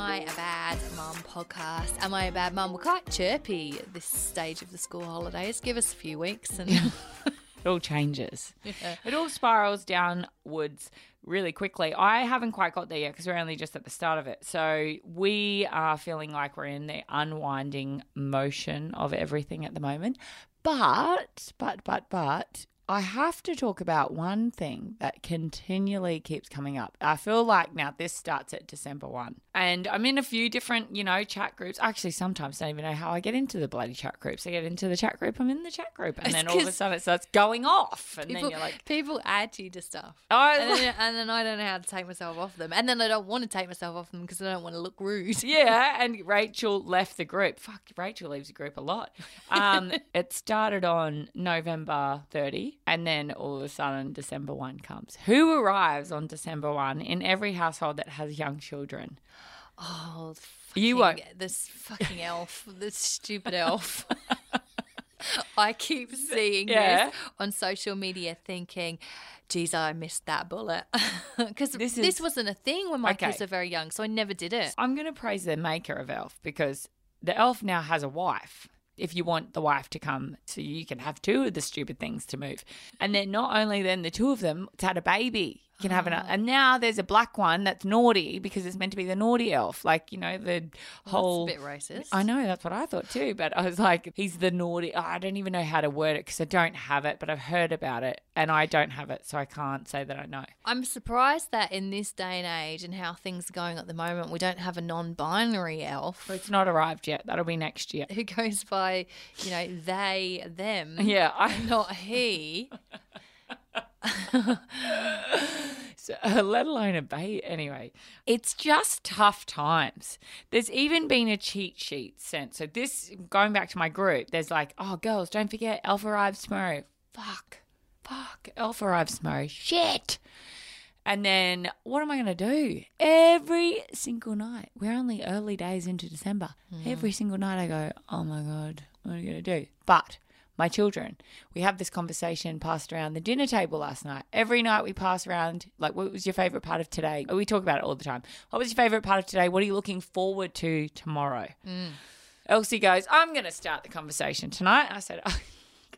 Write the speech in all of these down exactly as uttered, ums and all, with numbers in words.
I a Bad Mum podcast? Am I a bad mum? We're quite chirpy at this stage of the school holidays. Give us a few weeks and it all changes. Yeah. It all spirals downwards really quickly. I haven't quite got there yet because we're only just at the start of it. So we are feeling like we're in the unwinding motion of everything at the moment. But, but, but, but, I have to talk about one thing that continually keeps coming up. I feel like now this starts at December first. And I'm in a few different, you know, chat groups. I actually sometimes don't even know how I get into the bloody chat groups. I get into the chat group, I'm in the chat group. And It's then all of a sudden it starts going off. And people, then you're like... people add you to stuff. Oh, and, then, and then I don't know how to take myself off them. And then I don't want to take myself off them because I don't want to look rude. Yeah, and Rachel left the group. Fuck, Rachel leaves the group a lot. Um, it started on November thirtieth. And then all of a sudden December first comes. Who arrives on December first in every household that has young children? Oh, fucking, you won't. This fucking elf, this stupid elf. I keep seeing yeah. this on social media thinking, geez, I missed that bullet. Because this, this wasn't a thing when my okay. kids are very young, so I never did it. I'm going to praise the maker of Elf because the elf now has a wife. If you want the wife to come, so you can have two of the stupid things to move. And then not only then the two of them, it's had a baby. You can have another. And now there's a black one that's naughty because it's meant to be the naughty elf. Like, you know, the well, whole... That's a bit racist. I know, that's what I thought too. But I was like, he's the naughty... Oh, I don't even know how to word it because I don't have it, but I've heard about it and I don't have it, so I can't say that I know. I'm surprised that in this day and age and how things are going at the moment, we don't have a non-binary elf. It's not arrived yet. That'll be next year. Who goes by, you know, they, them. Yeah. I... Not he. So, uh, let alone a baby. Anyway, it's just tough times. There's even been a cheat sheet sent. So this, going back to my group, there's like, oh, girls, don't forget, elf arrives tomorrow. Fuck, fuck, elf arrives tomorrow. Shit. And then what am I going to do? Every single night, we're only early days into December. Mm. Every single night I go, oh my God, what are you going to do? But my children, we have this conversation passed around the dinner table last night. Every night we pass around, like, what was your favourite part of today? We talk about it all the time. What was your favourite part of today? What are you looking forward to tomorrow? Mm. Elsie goes, I'm going to start the conversation tonight. I said, oh,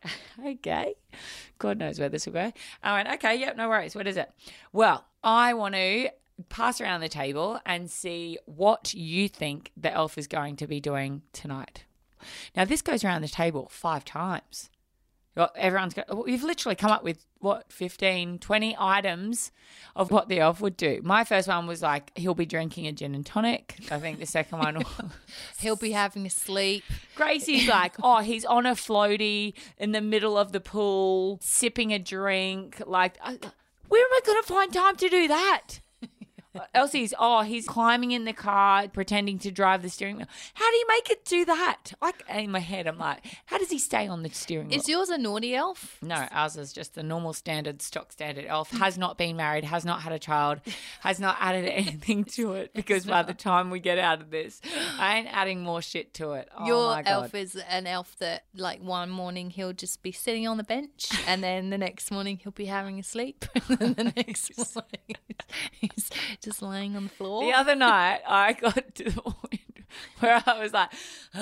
okay. God knows where this will go. I went, okay, yep, no worries. What is it? Well, I want to pass around the table and see what you think the elf is going to be doing tonight. Now, this goes around the table five times. Well, everyone's got, we've literally come up with, what, fifteen, twenty items of what the elf would do. My first one was like, he'll be drinking a gin and tonic. I think the second one was... he'll be having a sleep. Gracie's like, oh, he's on a floaty in the middle of the pool, sipping a drink. Like, where am I going to find time to do that? Elsie's, oh, he's climbing in the car, pretending to drive the steering wheel. How do you make it do that? Like, in my head, I'm like, how does he stay on the steering wheel? Is yours a naughty elf? No, ours is just the normal standard, stock standard elf. Has not been married, has not had a child, has not added anything to it because by the time we get out of this, I ain't adding more shit to it. Oh, Your my God. elf is an elf that, like, one morning he'll just be sitting on the bench and then the next morning he'll be having a sleep and then the next morning he's just laying on the floor. The other night, I got to the point where I was like,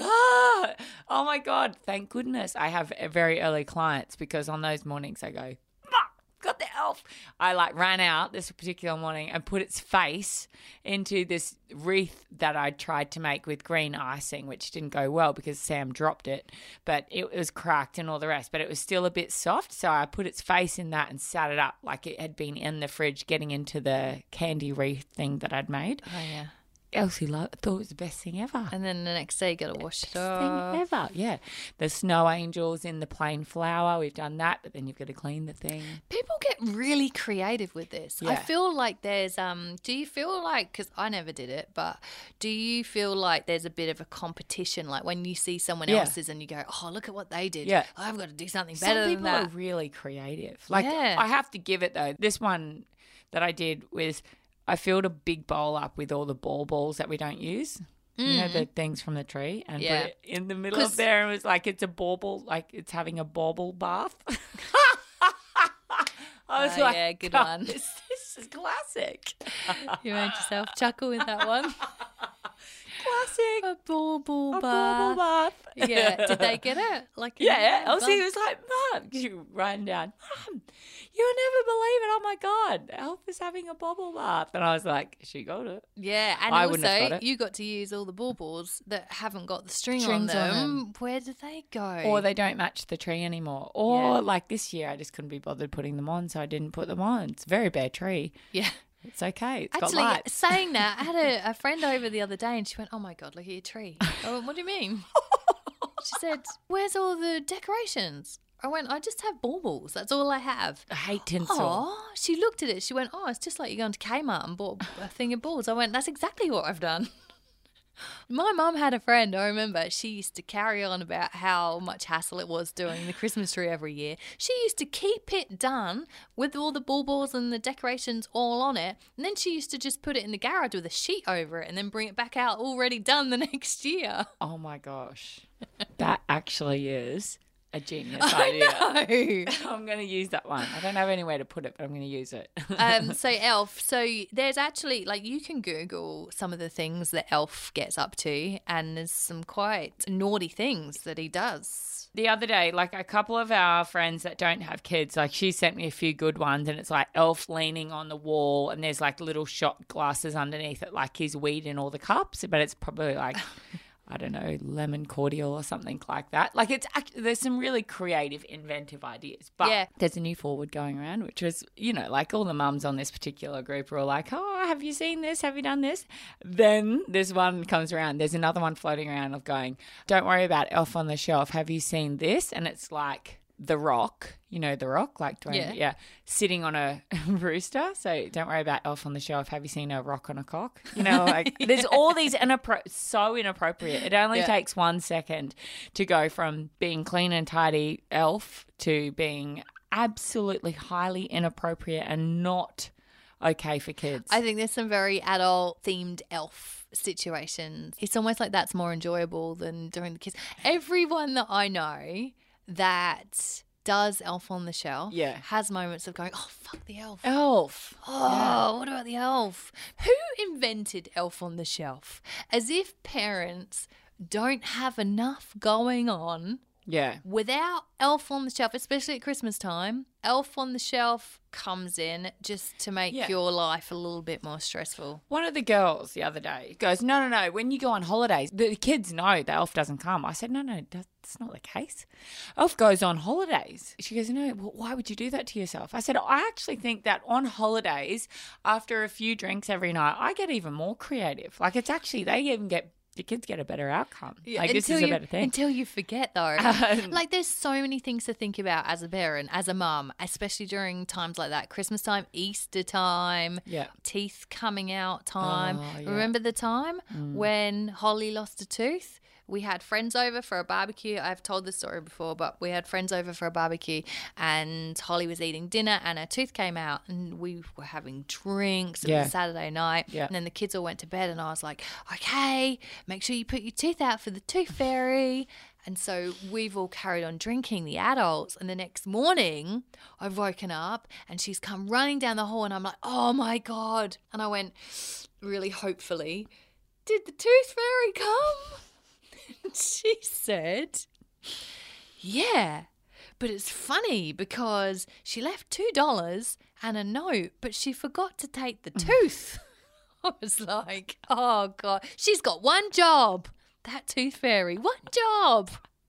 ah, oh my God, thank goodness I have very early clients because on those mornings I go, fuck, got the elf. I like ran out this particular morning and put its face into this wreath that I tried to make with green icing, which didn't go well because Sam dropped it, but it was cracked and all the rest, but it was still a bit soft. So I put its face in that and sat it up like it had been in the fridge getting into the candy wreath thing that I'd made. Oh, yeah. Elsie loved, thought it was the best thing ever. And then the next day you got to wash it Best off. thing ever, yeah. The snow angels in the plain flour, we've done that, but then you've got to clean the thing. People get really creative with this. Yeah. I feel like there's, um. do you feel like, because I never did it, but do you feel like there's a bit of a competition? Like when you see someone Yeah. else's and you go, oh, look at what they did. Yeah. I've got to do something Some better than people that. are really creative. Like, Yeah. I have to give it, though. This one that I did was I filled a big bowl up with all the ball balls that we don't use. Mm. You know, the things from the tree, and Yeah. put it in the middle of there and it was like it's a bauble, like it's having a bauble bath. I was Oh, like, yeah, good God, one. This, this is classic. You made yourself chuckle with that one. Classic. A bauble A bath. bauble bath. Yeah. Did they get it? Like Yeah. yeah, Elsie was like, Mum, she ran down, Mum, you'll never believe it. Oh my God, Elf is having a bubble bath. And I was like, she got it. Yeah, and I wouldn't have also got it. you got to use all the baubles that haven't got the string Strings on on them. them. Where did they go? Or they don't match the tree anymore. Or Yeah. like this year, I just couldn't be bothered putting them on, so I didn't put them on. It's a very bare tree. yeah. It's okay. It's Actually, got lights. saying that, I had a, a friend over the other day and she went, oh my God, look at your tree. I went, what do you mean? She said, where's all the decorations? I went, I just have baubles. That's all I have. I hate tinsel. Oh, she looked at it. She went, oh, it's just like you're going to Kmart and bought a thing of balls. I went, that's exactly what I've done. My mum had a friend, I remember, she used to carry on about how much hassle it was doing the Christmas tree every year. She used to keep it done with all the baubles and the decorations all on it, and then she used to just put it in the garage with a sheet over it and then bring it back out already done the next year. Oh my gosh. That actually is a genius idea. I know. I'm going to use that one. I don't have anywhere to put it, but I'm going to use it. um, so Elf, so there's actually, like, you can Google some of the things that Elf gets up to, and there's some quite naughty things that he does. The other day, like a couple of our friends that don't have kids, like she sent me a few good ones, and it's like Elf leaning on the wall and there's like little shot glasses underneath it, like he's weeding all the cups, but it's probably like... I don't know, lemon cordial or something like that. Like it's actually, there's some really creative, inventive ideas. But Yeah. there's a new forward going around, which was, you know, like all the mums on this particular group are all like, oh, have you seen this? Have you done this? Then this one comes around. There's another one floating around of going, don't worry about Elf on the Shelf. Have you seen this? And it's like The Rock, you know, The Rock, like Dwayne, Yeah. yeah, sitting on a rooster. So don't worry about Elf on the Shelf. Have you seen a rock on a cock? You know, like there's all these inappro- so inappropriate. It only Yeah. takes one second to go from being clean and tidy Elf to being absolutely highly inappropriate and not okay for kids. I think there's some very adult themed Elf situations. It's almost like that's more enjoyable than doing the kids. Everyone that I know that does Elf on the Shelf Yeah. has moments of going, oh, fuck the elf. Elf. Oh, what about the elf? Who invented Elf on the Shelf? As if parents don't have enough going on Yeah. without Elf on the Shelf, especially at Christmas time. Elf on the Shelf comes in just to make Yeah. your life a little bit more stressful. One of the girls the other day goes, no, no, no, when you go on holidays, the kids know the Elf doesn't come. I said, no, no, that's not the case. Elf goes on holidays. She goes, no, well, why would you do that to yourself? I said, I actually think that on holidays, after a few drinks every night, I get even more creative. Like it's actually, they even get, the kids get a better outcome. Like this is you, a better thing. Until you forget, though. Um, like, there's so many things to think about as a parent, as a mum, especially during times like that. Christmas time, Easter time, Yeah. teeth coming out time. Oh, yeah. Remember the time when Holly lost a tooth? We had friends over for a barbecue. I've told this story before, but we had friends over for a barbecue and Holly was eating dinner and her tooth came out and we were having drinks. It Yeah. was Saturday night. Yeah. And then the kids all went to bed and I was like, okay, make sure you put your tooth out for the tooth fairy. And so we've all carried on drinking, the adults. And the next morning, I've woken up and she's come running down the hall and I'm like, oh my God. And I went, really hopefully, did the tooth fairy come? And she said, yeah, but it's funny because she left two dollars and a note, but she forgot to take the tooth. I was like, oh, God, she's got one job. That tooth fairy, one job.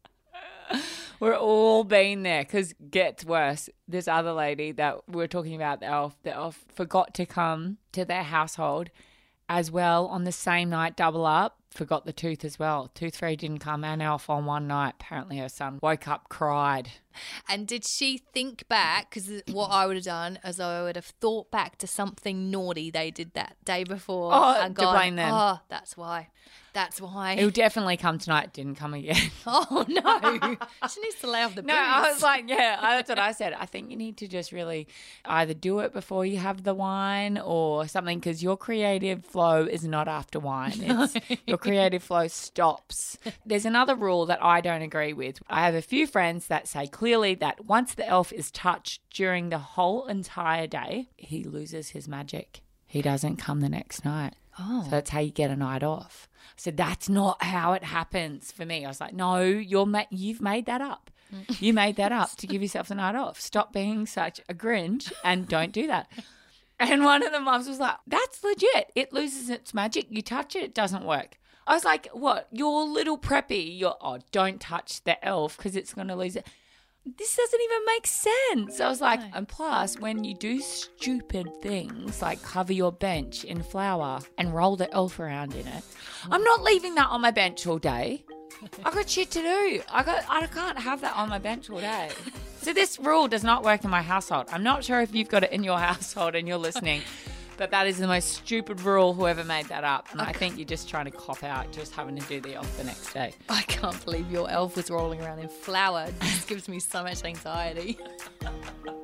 We're all been there because gets worse. This other lady that we were talking about, the elf, the elf forgot to come to their household as well on the same night, double up, forgot the tooth as well. Tooth fairy didn't come and elf on one night. Apparently her son woke up, cried. And did she think back? Because what I would have done is I would have thought back to something naughty they did that day before. Oh, and to gone, blame them. Oh, that's why. That's why. It'll definitely come tonight. Didn't come again. Oh, no. She needs to lay off the booze. No, I was like, yeah, that's what I said. I think you need to just really either do it before you have the wine or something because your creative flow is not after wine. It's, your creative flow stops. There's another rule that I don't agree with. I have a few friends that say clearly that once the elf is touched during the whole entire day, he loses his magic. He doesn't come the next night. Oh. So that's how you get a night off. said, that's not how it happens for me. I was like, no, you're ma- you've made that up. You made that up to give yourself the night off. Stop being such a Grinch and don't do that. And one of the mums was like, that's legit. It loses its magic. You touch it, it doesn't work. I was like, what? You're little preppy. You're, oh, don't touch the elf because it's going to lose it. This doesn't even make sense. I was like, no. And plus, when you do stupid things like cover your bench in flour and roll the elf around in it, I'm not leaving that on my bench all day. I got shit to do. I got. I can't have that on my bench all day. So this rule does not work in my household. I'm not sure if you've got it in your household and you're listening, but that is the most stupid rule, whoever made that up. And okay. I think you're just trying to cop out just having to do the elf the next day. I can't believe your elf was rolling around in flour. It just gives me so much anxiety.